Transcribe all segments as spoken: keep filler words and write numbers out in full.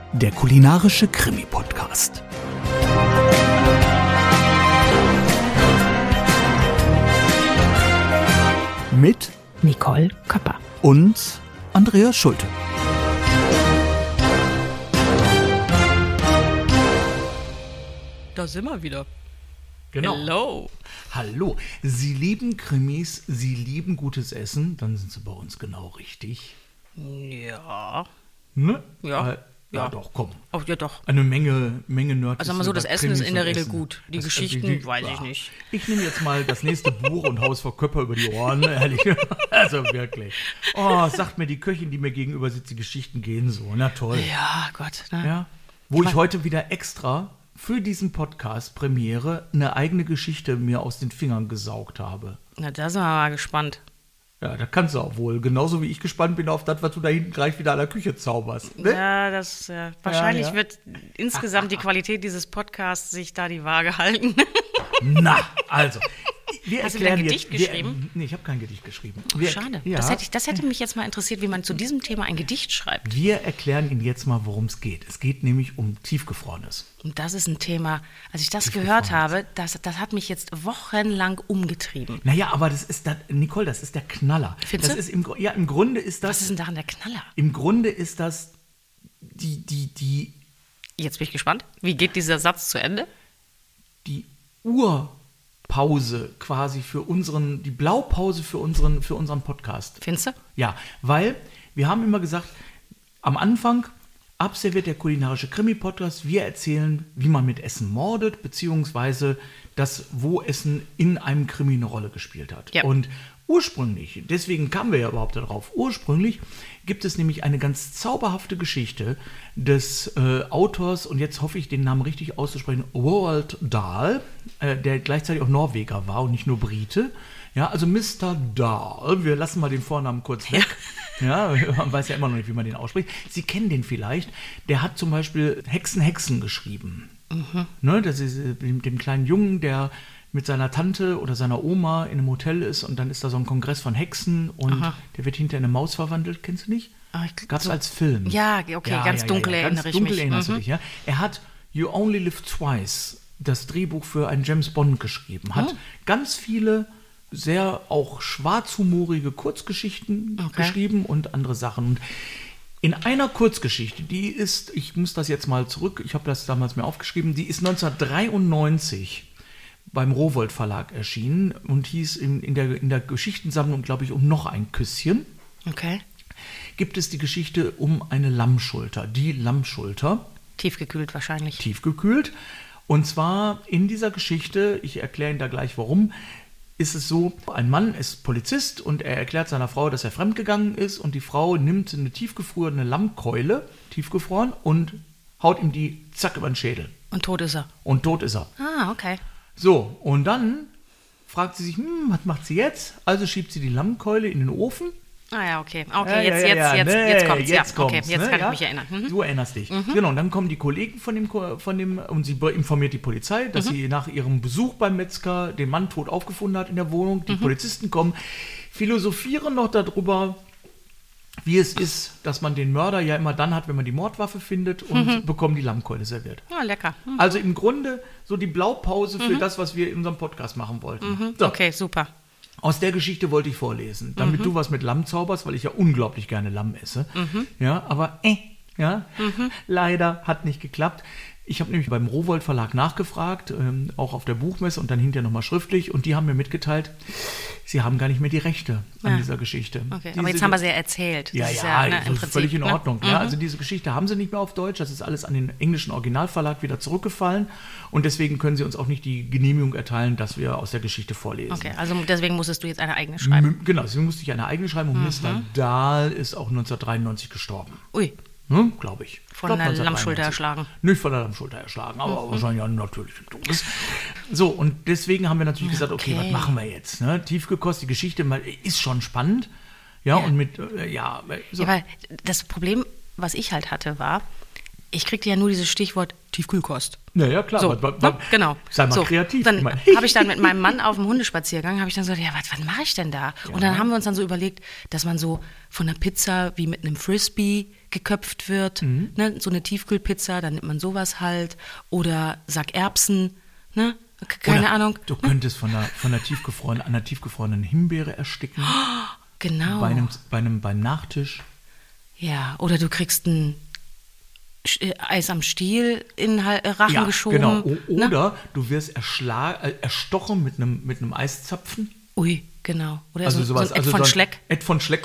der kulinarische Krimi-Podcast. Mit Nicole Köpper und Andreas Schulte. Da sind wir wieder. Genau. Hello. Hallo. Sie lieben Krimis, Sie lieben gutes Essen, dann sind Sie bei uns genau richtig. Ja. Ne? Ja. Äh, ja, Ja. doch, komm. Oh, ja, doch. Eine Menge, Menge Nerds. Also, sag mal so, das über Essen ist Krimis in der und Regel Essen. gut. Die Das- Geschichten die- die- weiß ich ja. nicht. Ich nehme jetzt mal das nächste Buch und Haus vor Köpper über die Ohren, ehrlich. Also wirklich. Oh, sagt mir die Köchin, die mir gegenüber sitzt, die Geschichten gehen so. Na toll. Ja, Gott. Ne? Ja. Wo ich Aber- heute wieder extra für diesen Podcast Premiere eine eigene Geschichte mir aus den Fingern gesaugt habe. Na, da sind wir mal gespannt. Ja, da kannst du auch wohl. Genauso wie ich gespannt bin auf das, was du da hinten gleich wieder an der Küche zauberst. Ne? Ja, das äh, wahrscheinlich ja. wird insgesamt die Qualität dieses Podcasts sich da die Waage halten. Na, also. Wir Hast du wieder ein erklären Gedicht jetzt, wir, geschrieben? Nee, ich habe kein Gedicht geschrieben. Oh, Wir- schade. Ja, Das, hätte ich, das hätte mich jetzt mal interessiert, wie man zu diesem Thema ein Gedicht schreibt. wir erklären Ihnen jetzt mal, worum es geht. Es geht nämlich um Tiefgefrorenes. Und das ist ein Thema, als ich das Tiefgefrorenes. gehört habe, das, das hat mich jetzt wochenlang umgetrieben. Naja, aber das ist, das, Nicole, das ist der Knaller. Findest das du? ist im, Gru- Ja, im Grunde ist das, Was ist denn daran der Knaller? im Grunde ist das die, die, die, Jetzt bin ich gespannt. Wie geht dieser Satz zu Ende? die Urpause quasi für unseren, die Blaupause für unseren, für unseren Podcast. Findest du? Ja, weil wir haben immer gesagt, am Anfang, abserviert der kulinarische Krimi-Podcast, wir erzählen, wie man mit Essen mordet, beziehungsweise das, wo Essen in einem Krimi eine Rolle gespielt hat. Ja. Und ursprünglich, deswegen kamen wir ja überhaupt darauf, ursprünglich gibt es nämlich eine ganz zauberhafte Geschichte des äh, Autors, und jetzt hoffe ich, den Namen richtig auszusprechen, Roald Dahl, äh, der gleichzeitig auch Norweger war und nicht nur Brite. Ja, also Mister Dahl, wir lassen mal den Vornamen kurz weg. Ja, man weiß ja immer noch nicht, wie man den ausspricht. Sie kennen den vielleicht. Der hat zum Beispiel Hexen, Hexen geschrieben. Mhm. Ne, das ist äh, mit dem kleinen Jungen, der mit seiner Tante oder seiner Oma in einem Hotel ist und dann ist da so ein Kongress von Hexen und Aha. der wird hinter eine Maus verwandelt. Kennst du nicht? Ah, ich- Gab es so- als Film. Ja, okay, ganz dunkel erinnere ganz ich dunkel mich. erinnerst Mhm. du dich, ja? Er hat You Only Live Twice, das Drehbuch für einen James Bond geschrieben. Hat Oh. ganz viele sehr auch schwarzhumorige Kurzgeschichten Okay. geschrieben und andere Sachen. Und in einer Kurzgeschichte, die ist, ich muss das jetzt mal zurück, ich habe das damals mir aufgeschrieben, die ist neunzehnhundertdreiundneunzig beim Rowohlt Verlag erschienen und hieß in, in, der, in der Geschichtensammlung, glaube ich, um noch ein Küsschen, Okay. gibt es die Geschichte um eine Lammschulter, die Lammschulter, Tiefgekühlt wahrscheinlich. tiefgekühlt. Und zwar in dieser Geschichte, ich erkläre Ihnen da gleich warum, ist es so, ein Mann ist Polizist und er erklärt seiner Frau, dass er fremdgegangen ist und die Frau nimmt eine tiefgefrorene Lammkeule, tiefgefroren, und haut ihm die zack über den Schädel. Und tot ist er. Und tot ist er. Ah, okay. So, und dann fragt sie sich, hm, was macht sie jetzt? Also schiebt sie die Lammkeule in den Ofen. Ah ja, okay. Okay, Ja, jetzt, ja, jetzt, ja, jetzt, nee, jetzt kommt's. jetzt ja, okay, kommt's, jetzt ne, kann ja? ich mich erinnern. Mhm. Du erinnerst dich. Genau, und dann kommen die Kollegen von dem, Ko- von dem und sie be- informiert die Polizei, dass Mhm. sie nach ihrem Besuch beim Metzger den Mann tot aufgefunden hat in der Wohnung. Mhm. Die Polizisten kommen, philosophieren noch darüber, wie es ist, dass man den Mörder ja immer dann hat, wenn man die Mordwaffe findet, und Mhm. bekommen die Lammkeule serviert. Ah, lecker. Mhm. Also im Grunde so die Blaupause für das, was wir in unserem Podcast machen wollten. So. Okay, super. Aus der Geschichte wollte ich vorlesen, damit du was mit Lamm zauberst, weil ich ja unglaublich gerne Lamm esse. Ja, aber äh, ja, leider hat nicht geklappt. Ich habe nämlich beim Rowohlt Verlag nachgefragt, ähm, auch auf der Buchmesse und dann hinterher nochmal schriftlich, und die haben mir mitgeteilt, sie haben gar nicht mehr die Rechte an Ja. dieser Geschichte. Okay, Diese aber jetzt haben wir sie ja erzählt. Ja, Das ist ja, ne, das im ist Prinzip, völlig in ne? Ordnung. Ja, also diese Geschichte haben sie nicht mehr auf Deutsch. Das ist alles an den englischen Originalverlag wieder zurückgefallen. Und deswegen können sie uns auch nicht die Genehmigung erteilen, dass wir aus der Geschichte vorlesen. Okay, also deswegen musstest du jetzt eine eigene schreiben. M- Genau, deswegen musste ich eine eigene schreiben. Und Mister Dahl ist auch neunzehnhundertdreiundneunzig gestorben. Ui, Ne, glaube ich. Von Glaub, der neunzehnhundertdreiundneunzig. Lammschulter erschlagen. Nicht von der Lammschulter erschlagen, aber wahrscheinlich an natürlichen Todes. So, und deswegen haben wir natürlich gesagt, okay, Okay. was machen wir jetzt? Ne? Tiefgekost, die Geschichte mal, ist schon spannend. Ja, und mit, äh, ja, so. ja, weil das Problem, was ich halt hatte, war, ich kriegte ja nur dieses Stichwort Tiefkühlkost. Ja, ja, klar. So, wa- wa- ne? wa- genau. Sei mal so, kreativ. Dann Ich mein- habe ich dann mit meinem Mann auf dem Hundespaziergang, habe ich dann so, ja, was, was mache ich denn da? Und dann haben wir uns dann so überlegt, dass man so von einer Pizza wie mit einem Frisbee geköpft wird. Mhm. Ne? So eine Tiefkühlpizza, dann nimmt man sowas halt. Oder Sack Erbsen, ne? Keine Oder Ahnung. Du könntest von einer, von einer tiefgefrorenen, einer tiefgefrorenen Himbeere ersticken. Genau. Bei einem, bei einem, beim Nachtisch. Ja, oder du kriegst ein Sch- äh, Eis am Stiel in den Hal- äh, Rachen Ja, geschoben. genau. O ne? oder du wirst erschlag, äh, erstochen mit einem, mit einem Eiszapfen. Ui, genau. Oder Also so, sowas. so ein Ed also von so ein Schleck. Ed von Schleck.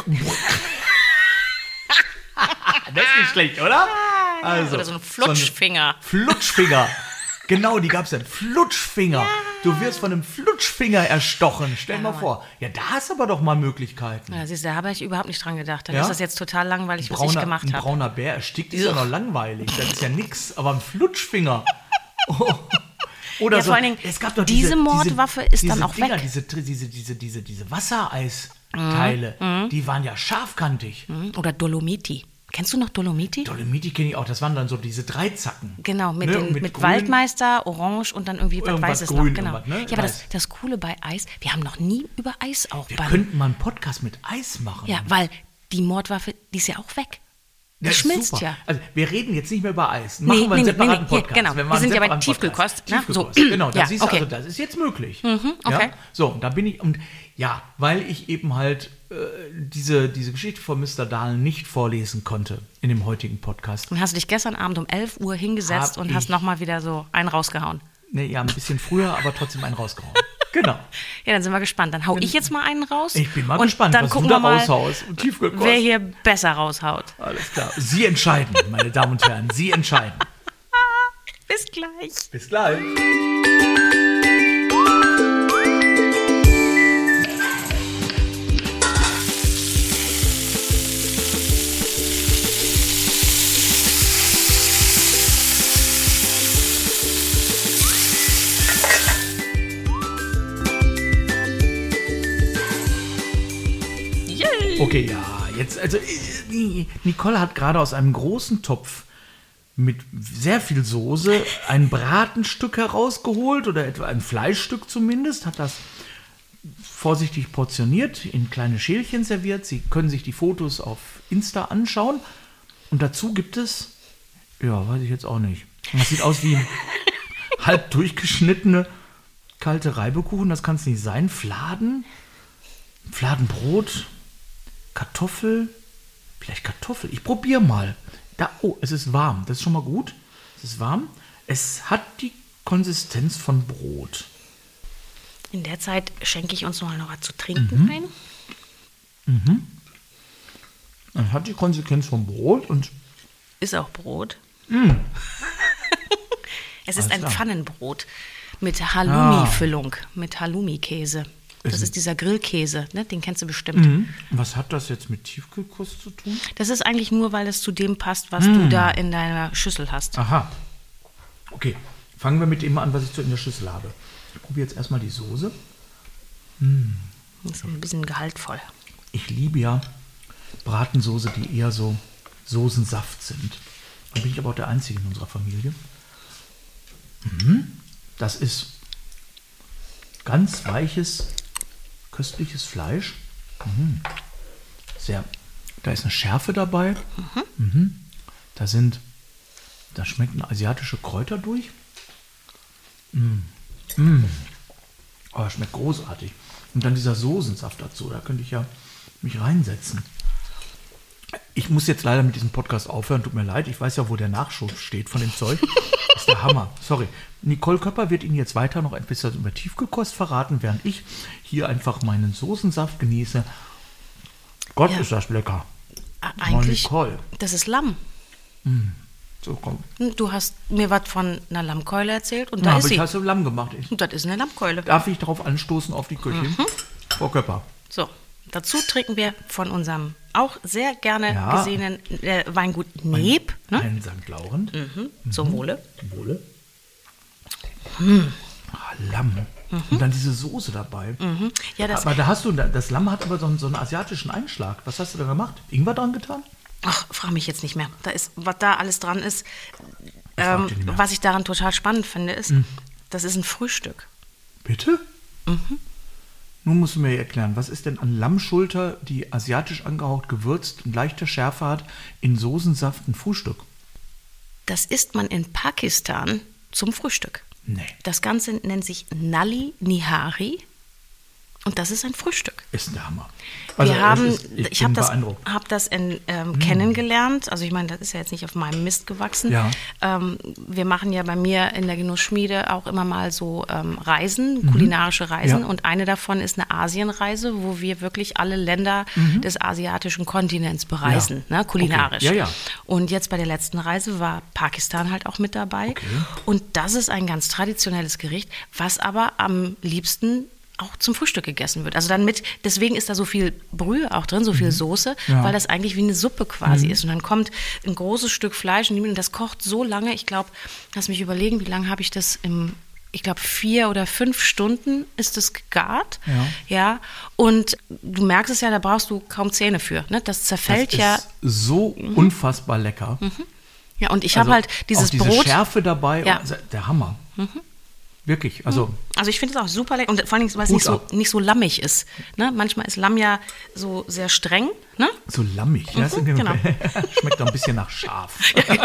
Das ist nicht schlecht, oder? Also, Oder so ein Flutschfinger. So ein Flutschfinger. Genau, die gab es ja. Flutschfinger. Ja. Du wirst von einem Flutschfinger erstochen. Stell dir Ja, mal vor. Ja, da hast du aber doch mal Möglichkeiten. Ja, siehst du, da habe ich überhaupt nicht dran gedacht. Dann Ja? ist das jetzt total langweilig, was brauner, ich gemacht ein habe. brauner Bär erstickt ist ja noch langweilig. Das ist ja nix. Aber ein Flutschfinger. Oh. Oder Ja, so, vor allen Dingen, es gab doch diese Mordwaffe ist diese dann auch Dinger, weg. Diese, diese, diese, diese, diese Wassereisteile, Mhm. die waren ja scharfkantig. Oder Dolomiti. Kennst du noch Dolomiti? Dolomiti kenne ich auch, das waren dann so diese Dreizacken. Genau, mit, Ne, den, mit mit grün. Waldmeister, Orange und dann irgendwie was Irgendwas Weißes grün, noch. Genau. irgendwas, ne? Ja, aber das, Weiß. das Coole bei Eis, wir haben noch nie über Eis auch Wir beim... könnten mal einen Podcast mit Eis machen. Ja, weil die Mordwaffe, die ist ja auch weg. Die Ja, ist schmilzt super. ja. Also wir reden jetzt nicht mehr über Eis. Nee, Machen wir einen nee, nee, separaten nee, hier, Podcast. genau. Wir, Wir machen sind einen ja bei separaten Tiefkühlkost, ne? Tiefkühlkost. So. Genau, da Ja, siehst du, okay. also das ist jetzt möglich. okay. Ja? So, und da bin ich, und ja, weil ich eben halt äh, diese, diese Geschichte von Mister Dahl nicht vorlesen konnte in dem heutigen Podcast. Und hast du dich gestern Abend um elf Uhr hingesetzt Hab und hast ich. nochmal wieder so einen rausgehauen. Nee, ja, ein bisschen früher, aber trotzdem einen rausgehauen. Genau. Ja, dann sind wir gespannt. Dann hau ich jetzt mal einen raus. Ich bin mal und gespannt, dann was gucken du da wir mal, raushaust. Und Tiefkühlkost. wer hier besser raushaut. Alles klar. Sie entscheiden, meine Damen und Herren. Sie entscheiden. Bis gleich. Bis gleich. Yay. Okay, ja, jetzt, also äh, Nicole hat gerade aus einem großen Topf mit sehr viel Soße ein Bratenstück herausgeholt oder etwa ein Fleischstück zumindest, hat das vorsichtig portioniert, in kleine Schälchen serviert. Sie können sich die Fotos auf Insta anschauen und dazu gibt es, ja, weiß ich jetzt auch nicht, das sieht aus wie halb durchgeschnittene kalte Reibekuchen, das kann es nicht sein, Fladen, Fladenbrot, Kartoffel, vielleicht Kartoffel. Ich probiere mal. Da, oh, es ist warm. Das ist schon mal gut. Es ist warm. Es hat die Konsistenz von Brot. In der Zeit schenke ich uns noch mal noch was zu trinken ein. Es hat die Konsistenz von Brot und Ist auch Brot. Mm. Es ist Alles ein klar. Pfannenbrot mit Halloumi-Füllung, mit Halloumi-Käse. Das Ist ist dieser Grillkäse, ne? Den kennst du bestimmt. Mhm. Was hat das jetzt mit Tiefkühlkost zu tun? Das ist eigentlich nur, weil es zu dem passt, was Mm. du da in deiner Schüssel hast. Aha. Okay, fangen wir mit dem an, was ich so in der Schüssel habe. Ich probiere jetzt erstmal die Soße. Das ist so ein bisschen gehaltvoll. Ich liebe ja Bratensoße, die eher so Soßensaft sind. Da bin ich aber auch der Einzige in unserer Familie. Mhm. Das ist ganz weiches, köstliches Fleisch. Mhm. Sehr. Da ist eine Schärfe dabei. Mhm. Da sind, da schmecken asiatische Kräuter durch. Mm. Mm. Oh, schmeckt großartig. Und dann dieser Soßensaft dazu, da könnte ich ja mich reinsetzen. Ich muss jetzt leider mit diesem Podcast aufhören, tut mir leid. Ich weiß ja, wo der Nachschub steht von dem Zeug. Das ist der Hammer. Sorry. Nicole Köpper wird Ihnen jetzt weiter noch ein bisschen über Tiefkühlkost verraten, während ich hier einfach meinen Soßensaft genieße. Gott, Ja. ist das lecker. Ah, Eigentlich, Nicole. das ist Lamm. So, komm. Du hast mir was von einer Lammkeule erzählt und Ja, da aber ist ich sie. hast du Lamm gemacht. Ich, Und das ist eine Lammkeule. darf ich darauf anstoßen auf die Köchin? Frau Köpper. So, dazu trinken wir von unserem auch sehr gerne Ja. gesehenen äh, Weingut Neb. Ne? Ein Sankt Laurent. Mhm. Zum Wohle. Wohle. Ah, Lamm. Und dann diese Soße dabei. Mhm. Ja, das, Aber da hast du, das Lamm hat aber so einen, so einen asiatischen Einschlag. Was hast du da gemacht? Ingwer dran getan? ach, frag mich jetzt nicht mehr. Da ist, was da alles dran ist. frag Ähm, dich nicht mehr. was ich daran total spannend finde, ist, das ist ein Frühstück. Bitte? Nun musst du mir erklären, was ist denn an Lammschulter, die asiatisch angehaucht gewürzt und leichte Schärfe hat, in Soßensaft ein Frühstück? Das isst man in Pakistan zum Frühstück. Nee. Das Ganze nennt sich Nali Nihari und das ist ein Frühstück. Ist der Hammer. Also Wir haben, ist, ich ich habe bin das, beeindruckt. hab das in, ähm, mm. kennengelernt. Also ich meine, das ist ja jetzt nicht auf meinem Mist gewachsen. Ja. Ähm, wir machen ja bei mir in der Genussschmiede auch immer mal so ähm, Reisen, mhm. kulinarische Reisen. Ja. Und eine davon ist eine Asienreise, wo wir wirklich alle Länder mhm. des asiatischen Kontinents bereisen, ja. ne, kulinarisch. Okay. Ja, ja. Und jetzt bei der letzten Reise war Pakistan halt auch mit dabei. Okay. Und das ist ein ganz traditionelles Gericht, was aber am liebsten auch zum Frühstück gegessen wird. Also dann mit, deswegen ist da so viel Brühe auch drin, so viel Soße, Ja. weil das eigentlich wie eine Suppe quasi Mhm. ist. Und dann kommt ein großes Stück Fleisch und das kocht so lange, ich glaube, lass mich überlegen, wie lange habe ich das im, ich glaube, vier oder fünf Stunden ist es gegart. Ja. Ja. Und du merkst es ja, da brauchst du kaum Zähne für. Ne? Das zerfällt das ja. ist so unfassbar lecker. Mhm. Ja, und ich Also habe halt dieses auch diese Brot. Schärfe dabei, Ja. also der Hammer. Mhm. Wirklich, also Also ich finde es auch super lecker und vor allem, weil es Hut nicht so, ab. nicht so lammig ist. Ne? Manchmal ist Lamm ja so sehr streng. Ne? so lammig. Ja, ist Mhm, genau. Schmeckt auch ein bisschen nach Schaf.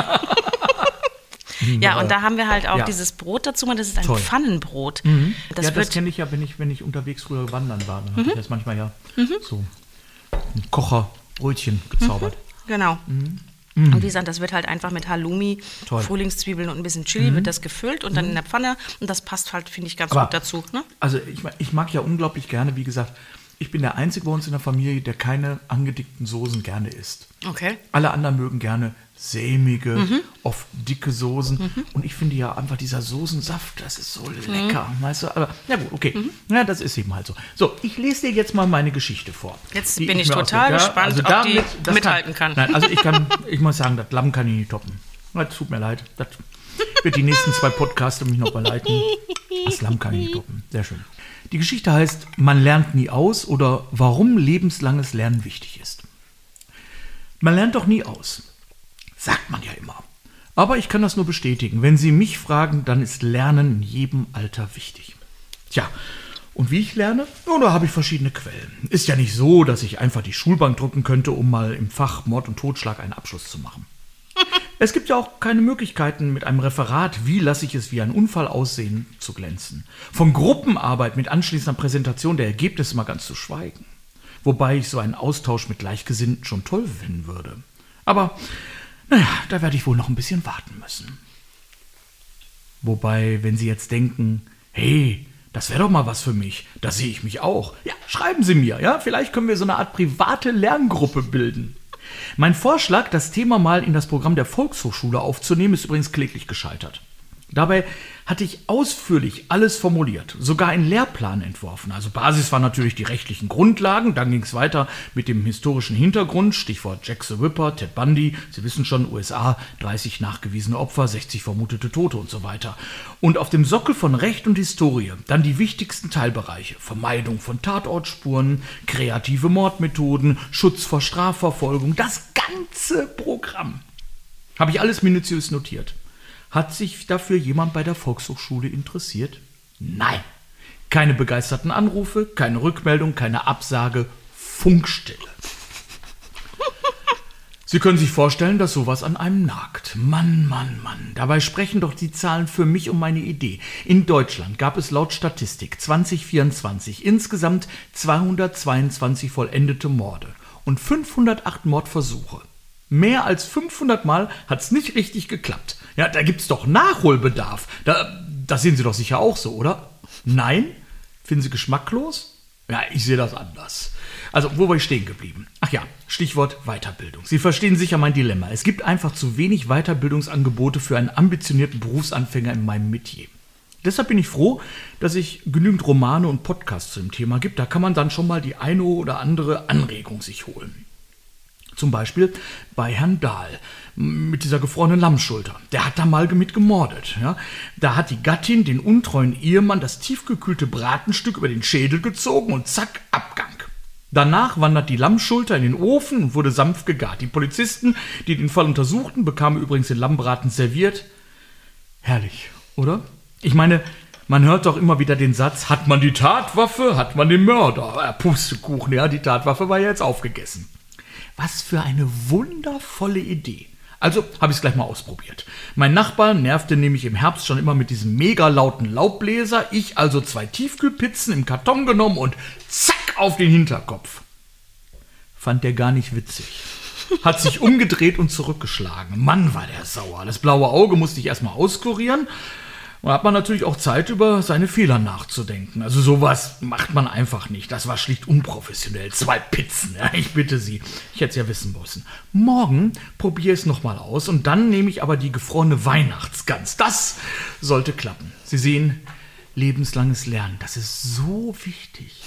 Ja, und da haben wir halt auch Ja. dieses Brot dazu. Das ist ein Toll. Pfannenbrot. Mhm. Das ja, das wird kenne ich ja, wenn ich, wenn ich unterwegs früher wandern war. Dann habe ich das manchmal ja so ein Kocherbrötchen gezaubert. genau. Und wie gesagt, das wird halt einfach mit Halloumi, Toll. Frühlingszwiebeln und ein bisschen Chili wird das gefüllt und dann in der Pfanne. Und das passt halt, finde ich, ganz Aber- gut dazu. Ne? Also ich, ma- ich mag ja unglaublich gerne, wie gesagt, ich bin der Einzige bei uns in der Familie, der keine angedickten Soßen gerne isst. Okay. Alle anderen mögen gerne sämige, oft dicke Soßen. Und ich finde ja einfach dieser Soßensaft, das ist so lecker. Weißt du, aber na gut, okay. Ja, das ist eben halt so. So, ich lese dir jetzt mal meine Geschichte vor. Jetzt die bin ich mir total ausdenke. gespannt, ob damit- die das mithalten kann. Nein, also ich kann, ich muss sagen, das Lamm kann ich nicht toppen. Das tut mir leid. Das wird die nächsten zwei Podcasts mich noch beleiten. Das Lamm kann ich nicht toppen. Sehr schön. Die Geschichte heißt, man lernt nie aus oder warum lebenslanges Lernen wichtig ist. Man lernt doch nie aus. Sagt man ja immer. Aber ich kann das nur bestätigen. Wenn Sie mich fragen, dann ist Lernen in jedem Alter wichtig. Tja, und wie ich lerne? Oh, da habe ich verschiedene Quellen. Ist ja nicht so, dass ich einfach die Schulbank drücken könnte, um mal im Fach Mord und Totschlag einen Abschluss zu machen. Es gibt ja auch keine Möglichkeiten, mit einem Referat, wie lasse ich es wie ein Unfall aussehen, zu glänzen. Von Gruppenarbeit mit anschließender Präsentation der Ergebnisse mal ganz zu schweigen. Wobei ich so einen Austausch mit Gleichgesinnten schon toll finden würde. Aber, naja, da werde ich wohl noch ein bisschen warten müssen. Wobei, wenn Sie jetzt denken, hey, das wäre doch mal was für mich, da sehe ich mich auch. Ja, schreiben Sie mir, ja, vielleicht können wir so eine Art private Lerngruppe bilden. Mein Vorschlag, das Thema mal in das Programm der Volkshochschule aufzunehmen, ist übrigens kläglich gescheitert. Dabei hatte ich ausführlich alles formuliert, sogar einen Lehrplan entworfen. Also Basis waren natürlich die rechtlichen Grundlagen, dann ging es weiter mit dem historischen Hintergrund, Stichwort Jack the Ripper, Ted Bundy, Sie wissen schon, U S A, dreißig nachgewiesene Opfer, sechzig vermutete Tote und so weiter. Und auf dem Sockel von Recht und Historie dann die wichtigsten Teilbereiche: Vermeidung von Tatortspuren, kreative Mordmethoden, Schutz vor Strafverfolgung, das ganze Programm. Habe ich alles minutiös notiert. Hat sich dafür jemand bei der Volkshochschule interessiert? Nein. Keine begeisterten Anrufe, keine Rückmeldung, keine Absage, Funkstille. Sie können sich vorstellen, dass sowas an einem nagt. Mann, Mann, Mann. Dabei sprechen doch die Zahlen für mich und meine Idee. In Deutschland gab es laut Statistik zwanzig vierundzwanzig insgesamt zweihundertzweiundzwanzig vollendete Morde und fünfhundertacht Mordversuche. Mehr als fünfhundert Mal hat es nicht richtig geklappt. Ja, da gibt's doch Nachholbedarf. Da, das sehen Sie doch sicher auch so, oder? Nein? Finden Sie geschmacklos? Ja, ich sehe das anders. Also, wo war ich stehen geblieben? Ach ja, Stichwort Weiterbildung. Sie verstehen sicher mein Dilemma. Es gibt einfach zu wenig Weiterbildungsangebote für einen ambitionierten Berufsanfänger in meinem Metier. Deshalb bin ich froh, dass es genügend Romane und Podcasts zu dem Thema gibt. Da kann man dann schon mal die eine oder andere Anregung sich holen. Zum Beispiel bei Herrn Dahl mit dieser gefrorenen Lammschulter. Der hat da mal mit gemordet. Ja? Da hat die Gattin den untreuen Ehemann das tiefgekühlte Bratenstück über den Schädel gezogen und zack, Abgang. Danach wandert die Lammschulter in den Ofen und wurde sanft gegart. Die Polizisten, die den Fall untersuchten, bekamen übrigens den Lammbraten serviert. Herrlich, oder? Ich meine, Man hört doch immer wieder den Satz, hat man die Tatwaffe, hat man den Mörder. Ja, Pustekuchen, ja, die Tatwaffe war ja jetzt aufgegessen. Was für eine wundervolle Idee. Also habe ich es gleich mal ausprobiert. Mein Nachbar nervte nämlich im Herbst schon immer mit diesem mega lauten Laubbläser. Ich also zwei Tiefkühlpizzen im Karton genommen und zack auf den Hinterkopf. Fand der gar nicht witzig. Hat sich umgedreht und zurückgeschlagen. Mann, war der sauer. Das blaue Auge musste ich erstmal auskurieren. Und hat man natürlich auch Zeit, über seine Fehler nachzudenken. Also sowas macht man einfach nicht. Das war schlicht unprofessionell. Zwei Pizzen, ja, ich bitte Sie. Ich hätte es ja wissen müssen. Morgen probiere ich es nochmal aus und dann nehme ich aber die gefrorene Weihnachtsgans. Das sollte klappen. Sie sehen, lebenslanges Lernen, das ist so wichtig.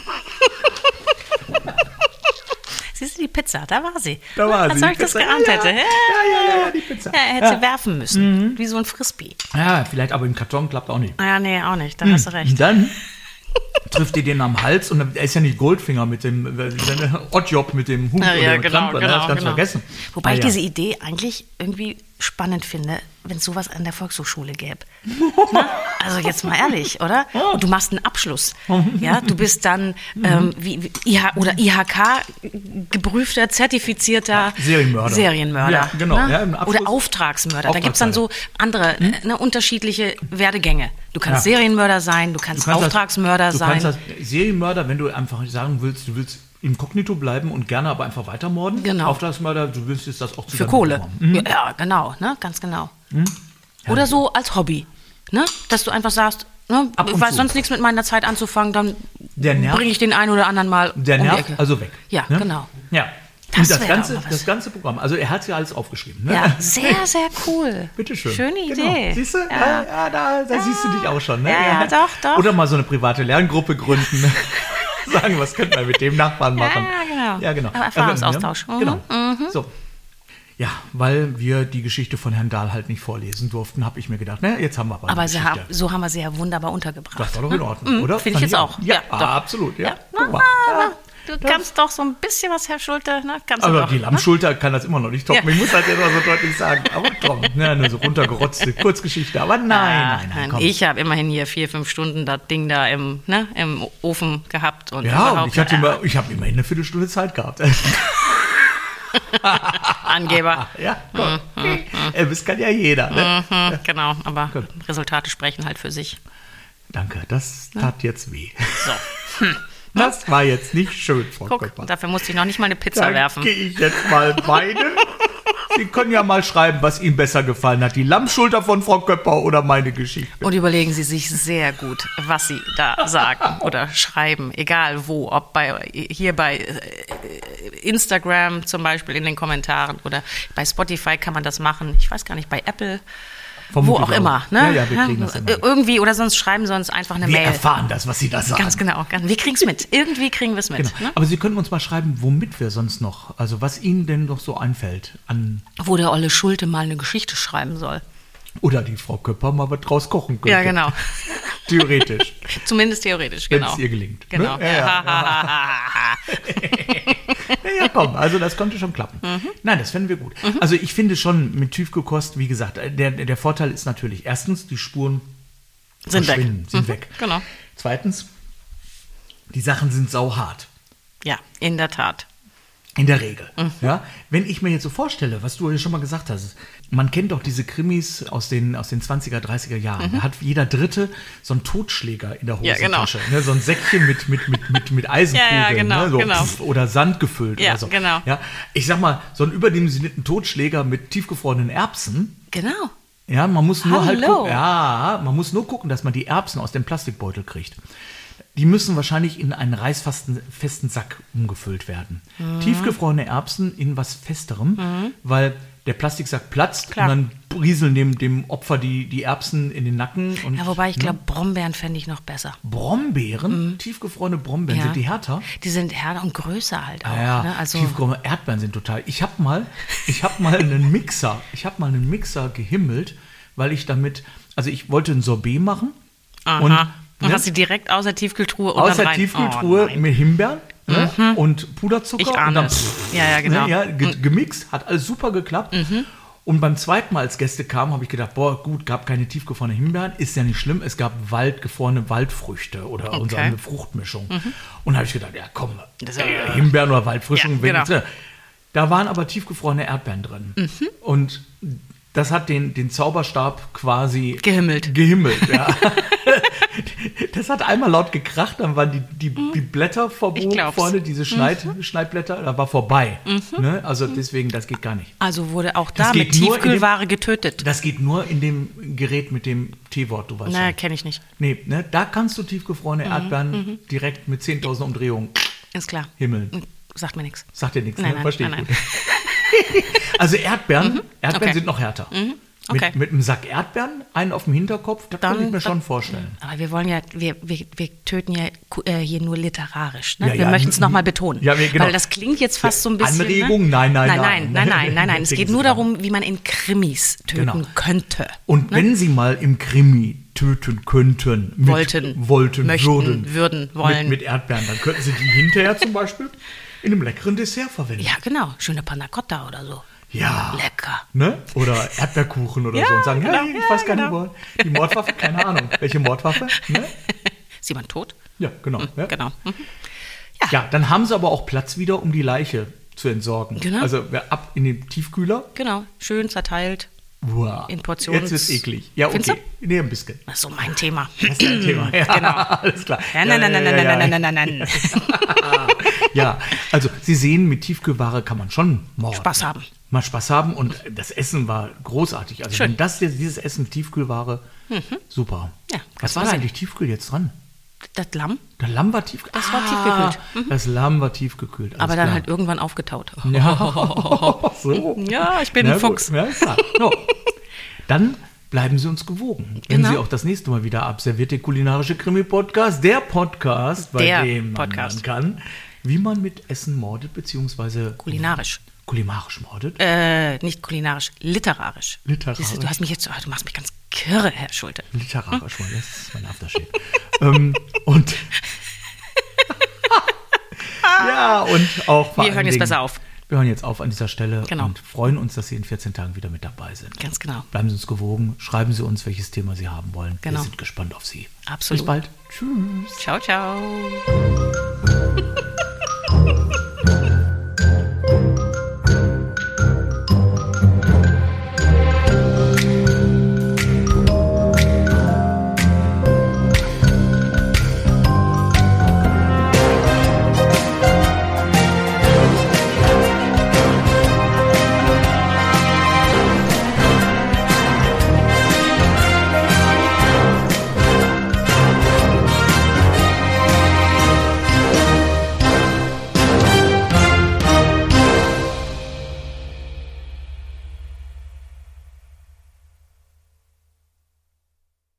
Siehst du, die Pizza, da war sie. Da war Als sie. ob ich das Pizza. geahnt Ja, hätte. ja, ja, ja, ja, die Pizza. Ja, er hätte Ja. sie werfen müssen, mhm. wie so ein Frisbee. Ja, vielleicht aber im Karton klappt auch nicht. Ja, nee, auch nicht, da hast du recht. Und dann trifft ihr den am Hals und er ist ja nicht Goldfinger mit dem Oddjob mit dem Hut Ja, oder ja, dem genau, Trampler, genau, das ganz genau. vergessen. Wobei Ah, ich ja. diese Idee eigentlich irgendwie spannend finde, wenn es sowas an der Volkshochschule gäbe. Na? Also jetzt mal ehrlich, oder? Und du machst einen Abschluss. Ja, du bist dann ähm, wie, wie I H oder I H K geprüfter, zertifizierter Serienmörder. Serienmörder. Ja, genau. Ne? Ja, im Abschluss- oder Auftragsmörder. Da gibt es dann so andere, äh, ne, unterschiedliche Werdegänge. Du kannst Ja. Serienmörder sein, du kannst, Du kannst Auftragsmörder das, du sein. kannst das Serienmörder, wenn du einfach sagen willst, du willst inkognito bleiben und gerne aber einfach weitermorden. Genau. Auftragsmörder, du willst jetzt das auch zu Für deinem Kohle. Programm. Ja, ja, genau, ne? Ganz genau. Oder so als Hobby. Ne? Dass du einfach sagst, ne? Ab ich und weiß zu. sonst nichts mit meiner Zeit anzufangen, dann Der Nerv- bringe ich den einen oder anderen mal Der um die Nerv, Ecke. also weg. Ja, ne? genau. Ja. Das Und das wäre ganze, auch mal was. das ganze Programm, also er hat ja alles aufgeschrieben. Ne? Ja, sehr, sehr cool. Bitteschön. Schöne Idee. Genau. Siehst du? Ja, Ja. ja, da, da siehst du dich auch schon. Ne? Ja, ja, doch, doch. Oder mal so eine private Lerngruppe gründen. Sagen, was könnte man mit dem Nachbarn machen? Ja, genau. Ja, genau. Aber Erfahrungsaustausch. Ja, genau. Mhm. So. Ja, weil wir die Geschichte von Herrn Dahl halt nicht vorlesen durften, habe ich mir gedacht, ne, jetzt haben wir aber Aber eine sie Geschichte. haben, so haben wir sie ja wunderbar untergebracht. Das war doch in Ordnung, Mhm, oder? Finde ich Fand jetzt auch. Ja, Ja, ah, doch. absolut. Ja. Ja. Guck mal. Ja. Du kannst doch so ein bisschen was, Herr Schulte, ne? Kannst du Aber doch, die ne? Lammschulter kann das immer noch nicht toppen. Ja. Ich muss das jetzt mal so deutlich sagen. Aber komm, ne, nur so runtergerotzte Kurzgeschichte. Aber nein, Ah, nein, nein, komm. Ich habe immerhin hier vier, fünf Stunden das Ding da im, ne, im Ofen gehabt. Und ja, und überhaupt, ich, hatte äh, immer, ich habe immerhin eine Viertelstunde Zeit gehabt. Angeber. Ja, komm. Das kann ja jeder. Ne? Mhm, genau, aber Gut. Resultate sprechen halt für sich. Danke, das tat jetzt weh. So, Das war jetzt nicht schön, Frau guck, Köpper. dafür musste ich noch nicht mal eine Pizza Dann werfen. gehe ich jetzt mal weinen. Sie können ja mal schreiben, was Ihnen besser gefallen hat. Die Lammschulter von Frau Köpper oder meine Geschichte. Und überlegen Sie sich sehr gut, was Sie da sagen oder schreiben, egal wo, ob bei hier bei äh, Instagram zum Beispiel in den Kommentaren oder bei Spotify kann man das machen. Ich weiß gar nicht, bei Apple, Vermutlich wo auch immer. Ne? Ja, ja, wir kriegen das immer mit. Irgendwie oder sonst schreiben Sie uns einfach eine Wir Mail. erfahren das, was Sie da sagen. Ganz genau. ganz- Wir kriegen es mit. Irgendwie kriegen wir es mit. Genau. Ne? Aber Sie könnten uns mal schreiben, womit wir sonst noch, also was Ihnen denn noch so einfällt an, Wo der Olle Schulte mal eine Geschichte schreiben soll. oder die Frau Köpper mal was draus kochen könnte. Ja, genau. Theoretisch, Zumindest theoretisch, wenn genau. es ihr gelingt. Genau. Ne? Ja, ja, ja, ja, komm, also das könnte schon klappen. Mhm. Nein, das fänden wir gut. Also ich finde schon mit Tiefgekost, wie gesagt, der, der Vorteil ist natürlich, erstens, die Spuren Sind weg. verschwinden, sind Mhm, weg. genau. Zweitens, die Sachen sind sauhart. Ja, in der Tat. In der Regel. Mhm. Ja? Wenn ich mir jetzt so vorstelle, was du ja schon mal gesagt hast, man kennt doch diese Krimis aus den, aus den zwanziger, dreißiger Jahren. Da hat jeder Dritte so einen Totschläger in der Mhm. Ja, genau. Hosentasche. Ne? So ein Säckchen mit, mit, mit, mit, mit Eisenkugeln. Ja, ja, genau, ne? so, genau. pf, oder Sand gefüllt. Ja, oder so. genau. Ja? Ich sag mal, so einen überdimensionierten Totschläger mit tiefgefrorenen Erbsen. Genau. Ja, man muss nur halt Hallo. gucken, ja, man muss nur gucken, dass man die Erbsen aus dem Plastikbeutel kriegt. Die müssen wahrscheinlich in einen reißfesten festen Sack umgefüllt werden. Mhm. Tiefgefrorene Erbsen in was Festerem, weil der Plastiksack platzt Klar. und dann rieseln dem, dem Opfer die, die Erbsen in den Nacken. Und, Ja, wobei ich ne? glaube, Brombeeren fände ich noch besser. Brombeeren, tiefgefrorene Brombeeren, Ja. sind die härter? Die sind härter und größer halt auch. Ah ja, Ne? Also, tiefgefrorene Erdbeeren sind total. Ich habe mal, ich habe mal einen Mixer, ich habe mal einen Mixer gehimmelt, weil ich damit, also ich wollte ein Sorbet machen. aha. Und, Und ne, hast du direkt aus der Tiefkühltruhe und aus dann der rein. Tiefkühltruhe Oh, nein. mit Himbeeren ne, und Puderzucker. Ich ahne und dann, es. Ja, ja, genau. Ne, ja, ge gemixt, hat alles super geklappt. Und beim zweiten Mal, als Gäste kamen, habe ich gedacht, boah, gut, gab keine tiefgefrorene Himbeeren, ist ja nicht schlimm. Es gab waldgefrorene Waldfrüchte oder Okay. unsere Fruchtmischung. Mhm. Und da habe ich gedacht, ja komm, Das ist ja- äh, Himbeeren oder Waldfrüchte. Ja, wenn genau. drin. Da waren aber tiefgefrorene Erdbeeren drin. Mhm. Und das hat den, den Zauberstab quasi Gehimmelt. gehimmelt, ja. Das hat einmal laut gekracht, dann waren die, die, die Blätter Ich verbogen glaub's. vorne, diese Schneid, Schneidblätter, da war vorbei. Ne? Also deswegen, das geht gar nicht. Also wurde auch Das da mit geht nur in dem- Tiefkühlware getötet. Das geht nur in dem Gerät mit dem T-Wort, du weißt Na, schon. kenne ich nicht. Nee, ne? Da kannst du tiefgefrorene Erdbeeren direkt mit zehntausend Umdrehungen Ist klar. himmeln. Sagt mir nichts. Sagt dir nichts, Nein, ne? nein, Verstehe nein, ich gut. Also Erdbeeren, Erdbeeren Okay. sind noch härter. Okay. Mit, mit einem Sack Erdbeeren, einen auf dem Hinterkopf, das kann Dann- ich mir schon vorstellen. Aber wir wollen ja, wir, wir, wir töten ja äh, hier nur literarisch. Ne? Ja, wir ja, möchten es n- nochmal betonen. ja, wir- genau. Weil das klingt jetzt fast so ein bisschen. Anregung? Ne? Nein, nein, nein. nein. Nein, nein, nein, nein, nein. Es Denken geht Sie nur dran. darum, wie man in Krimis töten Genau. könnte. Und wenn Sie mal im Krimi töten könnten, mit, Wollten, wollten möchten, würden, würden, wollen. Mit, mit Erdbeeren, dann könnten Sie die hinterher zum Beispiel in einem leckeren Dessert verwenden. Ja, genau. Schöne Panna Cotta oder so. Ja. Lecker. Ne? Oder Erdbeerkuchen oder Ja, so und sagen, genau, hey, ich ja, weiß gar genau. nicht, wo. Die Mordwaffe, keine Ahnung. Welche Mordwaffe? Ne? Ist jemand tot? Ja, genau. Ja. Genau. Mhm. Ja, dann haben sie aber auch Platz wieder, um die Leiche zu entsorgen. Genau. Also wer- ab in den Tiefkühler. Genau. Schön zerteilt. Wow. In Portionen. Jetzt wird's eklig. Ja, Findest okay. Nee, ein bisschen. Das ist so mein Thema. Das ist dein Thema. Ja, Genau. alles klar. Ja, nein, nein, nein, Ja, nein, ja, nein, ja. nein, nein, nein, nein. Ja, also Sie sehen, mit Tiefkühlware kann man schon morden. Spaß haben. Mal Spaß haben und das Essen war großartig. Also Schön. wenn das jetzt, dieses Essen mit Tiefkühlware, super. Ja, Was kannst war du da sehen. eigentlich Tiefkühl jetzt dran? Das Lamm, Der Lamm war tiefgekühlt. Das war tiefgekühlt. Mhm. Das Lamm war tiefgekühlt. alles aber dann klar. halt irgendwann aufgetaut. Ja, so. Ja, ich bin Na ein gut, Fuchs. Ja, klar. So. Dann bleiben Sie uns gewogen. Wenn Genau. Sie auch das nächste Mal wieder abserviert, der kulinarische Krimi-Podcast, der Podcast, bei Der dem man Podcast. lernen kann, wie man mit Essen mordet, beziehungsweise Kulinarisch. kulinarisch mordet. Äh, nicht kulinarisch, literarisch. Literarisch. Siehst du, du hast mich jetzt, du machst mich ganz kirre, Herr Schulte. Literarisch, mal, das ist mein Aftershave. ähm, und ja, und auch vor Wir allen hören jetzt Dingen- besser auf. Wir hören jetzt auf an dieser Stelle Genau. und freuen uns, dass Sie in vierzehn Tagen wieder mit dabei sind. Ganz genau. Bleiben Sie uns gewogen, schreiben Sie uns, welches Thema Sie haben wollen. Genau. Wir sind gespannt auf Sie. Absolut. Bis bald. Tschüss. Ciao, ciao.